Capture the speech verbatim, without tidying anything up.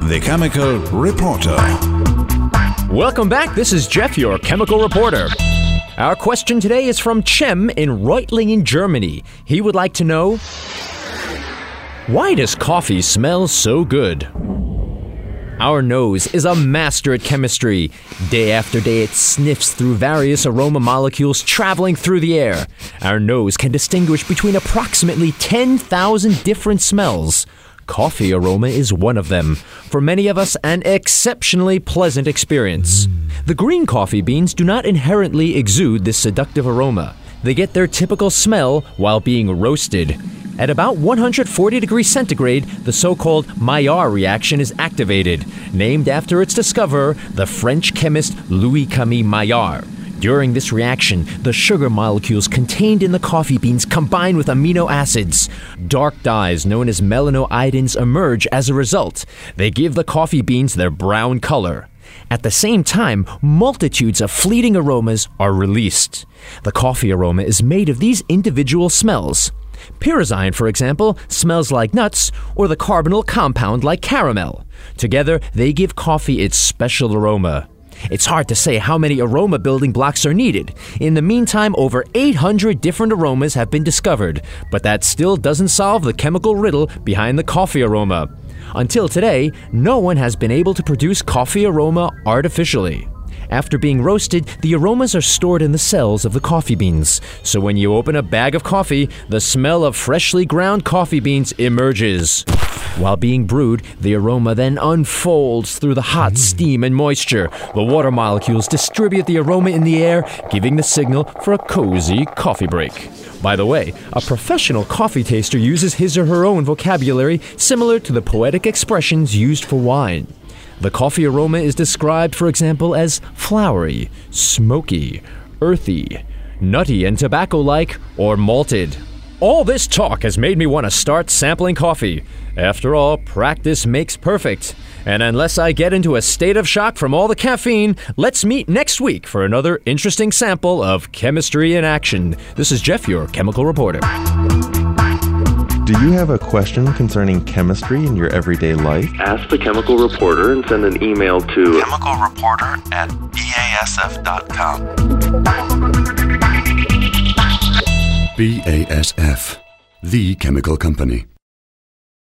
The Chemical Reporter. Welcome back. This is Jeff, your Chemical Reporter. Our question today is from Cem in Reutlingen, Germany. He would like to know, why does coffee smell so good? Our nose is a master at chemistry. Day after day, it sniffs through various aroma molecules traveling through the air. Our nose can distinguish between approximately ten thousand different smells. Coffee aroma is one of them. For many of us, an exceptionally pleasant experience. The green coffee beans do not inherently exude this seductive aroma. They get their typical smell while being roasted. At about one hundred forty degrees centigrade, the so-called Maillard reaction is activated, named after its discoverer, the French chemist Louis Camille Maillard. During this reaction, the sugar molecules contained in the coffee beans combine with amino acids. Dark dyes known as melanoidins emerge as a result. They give the coffee beans their brown color. At the same time, multitudes of fleeting aromas are released. The coffee aroma is made of these individual smells. Pyrazine, for example, smells like nuts, or the carbonyl compound like caramel. Together, they give coffee its special aroma. It's hard to say how many aroma building blocks are needed. In the meantime, over eight hundred different aromas have been discovered, but that still doesn't solve the chemical riddle behind the coffee aroma. Until today, no one has been able to produce coffee aroma artificially. After being roasted, the aromas are stored in the cells of the coffee beans. So when you open a bag of coffee, the smell of freshly ground coffee beans emerges. While being brewed, the aroma then unfolds through the hot steam and moisture. The water molecules distribute the aroma in the air, giving the signal for a cozy coffee break. By the way, a professional coffee taster uses his or her own vocabulary similar to the poetic expressions used for wine. The coffee aroma is described, for example, as flowery, smoky, earthy, nutty and tobacco-like, or malted. All this talk has made me want to start sampling coffee. After all, practice makes perfect. And unless I get into a state of shock from all the caffeine, let's meet next week for another interesting sample of chemistry in action. This is Jeff, your Chemical Reporter. Do you have a question concerning chemistry in your everyday life? Ask the Chemical Reporter and send an email to chemical reporter at B A S F dot com. B A S F, the chemical company.